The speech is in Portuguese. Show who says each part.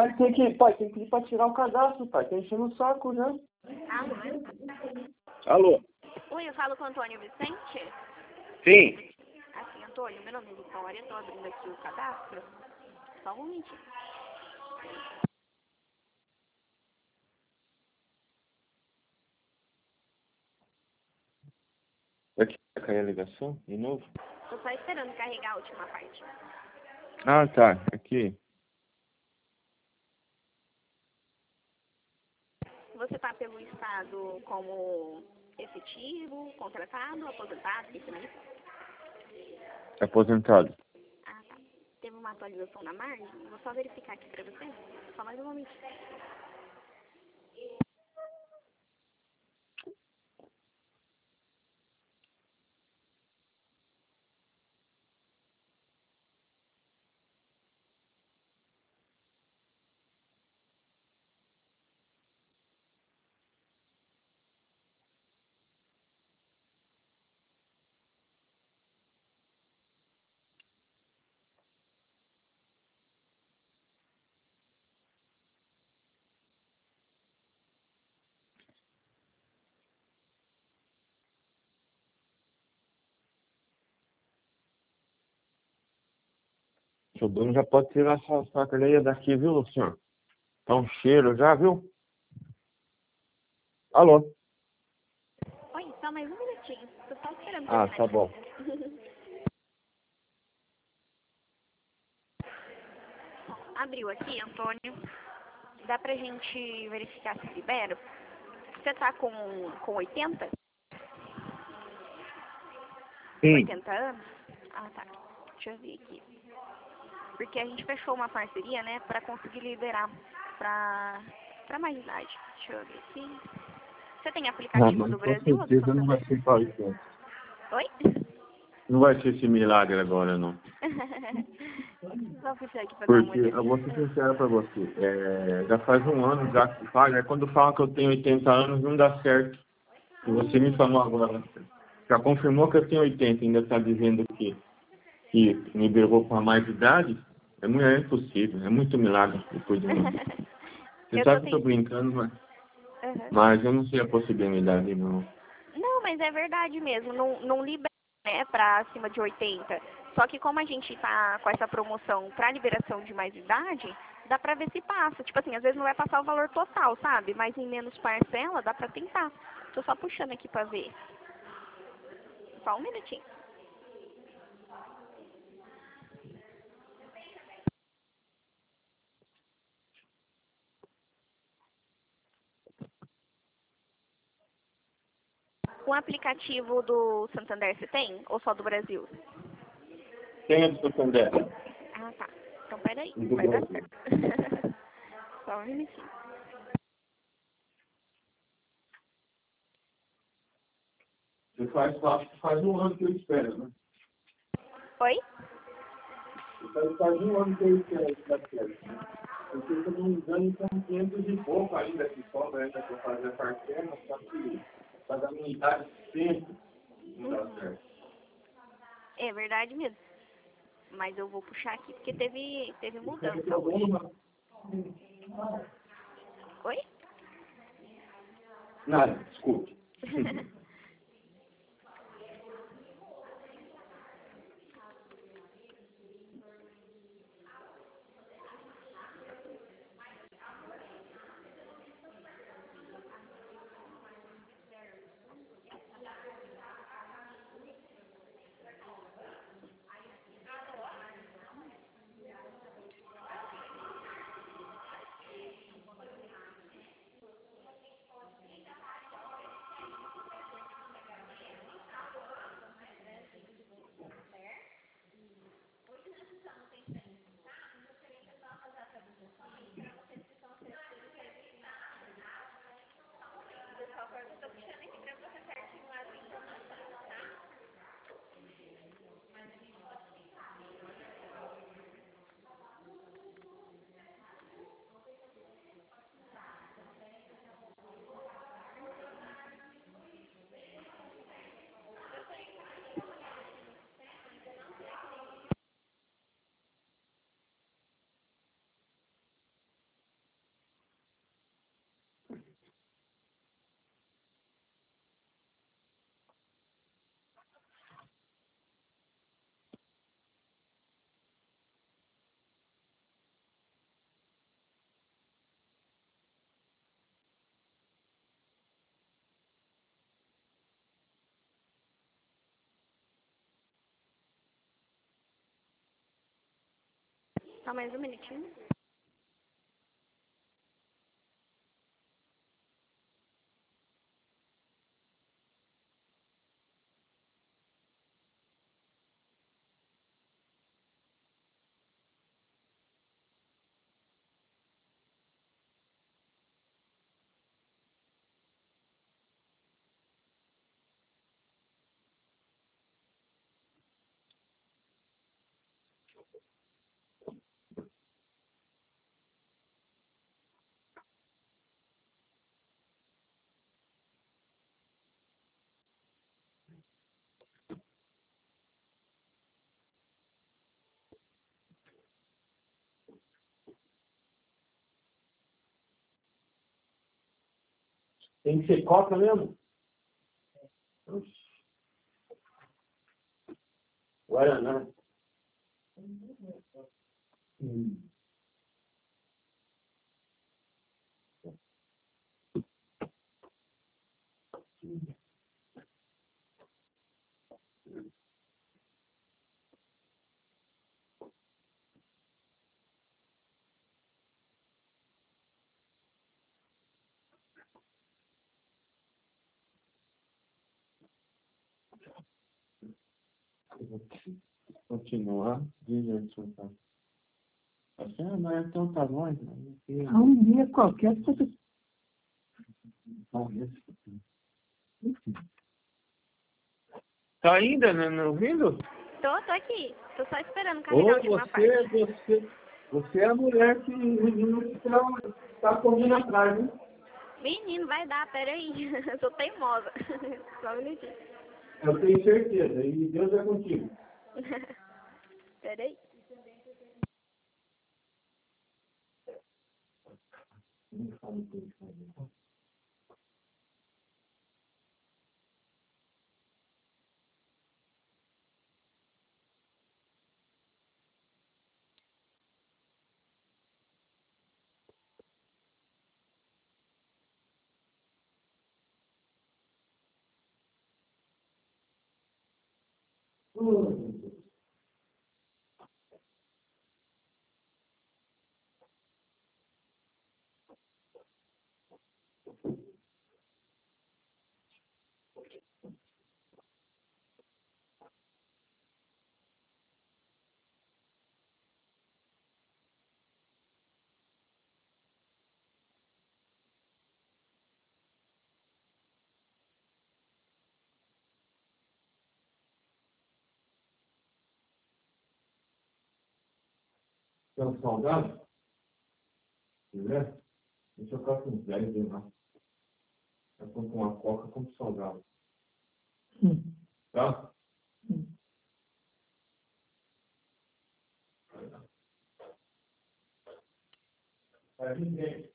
Speaker 1: Mas pai, tem que ir pra tirar o cadastro, pai. Tá enchendo o saco, né?
Speaker 2: Alô?
Speaker 3: Oi, eu falo com o Antônio Vicente?
Speaker 2: Sim.
Speaker 3: Assim, Antônio, meu nome é Vitória, estou abrindo aqui o cadastro. Só um momentinho.
Speaker 1: Aqui, vai cair a ligação de novo?
Speaker 3: Estou só esperando carregar a última parte.
Speaker 1: Ah, tá. Aqui.
Speaker 3: Você está pelo estado como efetivo, contratado, aposentado, pensionista?
Speaker 1: Aposentado.
Speaker 3: Ah, tá. Teve uma atualização na margem? Vou só verificar aqui para você. Só mais um momentinho.
Speaker 1: O dono já pode tirar essa sacoleia daqui, viu, senhor? Tá um cheiro já, viu? Alô?
Speaker 3: Oi, só mais um minutinho. Estou só esperando
Speaker 1: Ah,
Speaker 3: terminar
Speaker 1: tá
Speaker 3: de
Speaker 1: bom.
Speaker 3: Abriu aqui, Antônio. Dá pra gente verificar se libera? Você tá com 80?
Speaker 1: Sim.
Speaker 3: 80 anos? Ah, tá. Deixa eu ver aqui. Porque a gente fechou uma parceria, né, pra conseguir liberar pra mais idade. Deixa eu ver aqui. Você tem
Speaker 1: Ah,
Speaker 3: aplicativo
Speaker 1: mas
Speaker 3: do
Speaker 1: com
Speaker 3: Brasil ou do
Speaker 1: certeza não vai
Speaker 3: Santander?
Speaker 1: ser para isso.
Speaker 3: Oi?
Speaker 1: Não vai ser esse milagre agora, não.
Speaker 3: Vou fechar aqui pra dar uma
Speaker 1: Porque,
Speaker 3: olhada.
Speaker 1: eu vou ser sincero pra você, já faz um ano já que paga, quando falam que eu tenho 80 anos não dá certo. E você me falou agora, já confirmou que eu tenho 80, ainda está dizendo que me liberou com a mais idade, é impossível, é muito milagre depois de um ano. Você
Speaker 3: Eu tô
Speaker 1: sabe que eu tô
Speaker 3: tentando.
Speaker 1: brincando,
Speaker 3: Uhum.
Speaker 1: mas eu não sei a possibilidade, não.
Speaker 3: Não, mas é verdade mesmo. Não libera, né, pra acima de 80. Só que como a gente tá com essa promoção pra liberação de mais idade, dá pra ver se passa. Tipo assim, às vezes não vai passar o valor total, sabe? Mas em menos parcela, dá pra tentar. Tô só puxando aqui pra ver. Só um minutinho. O aplicativo do Santander você tem? Ou só do Brasil?
Speaker 1: Quem é do Santander?
Speaker 3: Ah, tá. Então peraí,
Speaker 1: Do
Speaker 3: vai dar
Speaker 1: Brasil.
Speaker 3: certo. Só um minutinho.
Speaker 1: Acho que faz um ano que eu espero, né?
Speaker 3: Oi?
Speaker 1: Faz um ano que eu espero que dá certo, né? Porque, se eu não me engano, são 500 e pouco ainda que sobra ainda para fazer a parcela, só que para a minha idade sempre não dá certo.
Speaker 3: É verdade mesmo. Mas eu vou puxar aqui porque teve
Speaker 1: Isso é
Speaker 3: mudança hoje.
Speaker 1: problema?
Speaker 3: Oi?
Speaker 1: Nada, desculpe.
Speaker 3: Só mais um minutinho.
Speaker 1: Tem que ser coca mesmo? Guaraná. Continuar. Diversificar. Mas então tá bom.
Speaker 2: Um dia qualquer coisa.
Speaker 1: Tá ainda não ouvindo?
Speaker 3: Tô aqui. Tô só esperando carregar a última parte.
Speaker 1: Você é a mulher que o menino está correndo atrás, né?
Speaker 3: Menino, vai dar, peraí. Eu sou teimosa. Só um minutinho.
Speaker 1: Eu tenho certeza. E Deus é contigo.
Speaker 3: Peraí.
Speaker 1: Quer um salgado? Se quiser? Deixa eu ficar com 10 aí lá. Eu compro uma coca, compro salgado. Tá? Vai vir bem.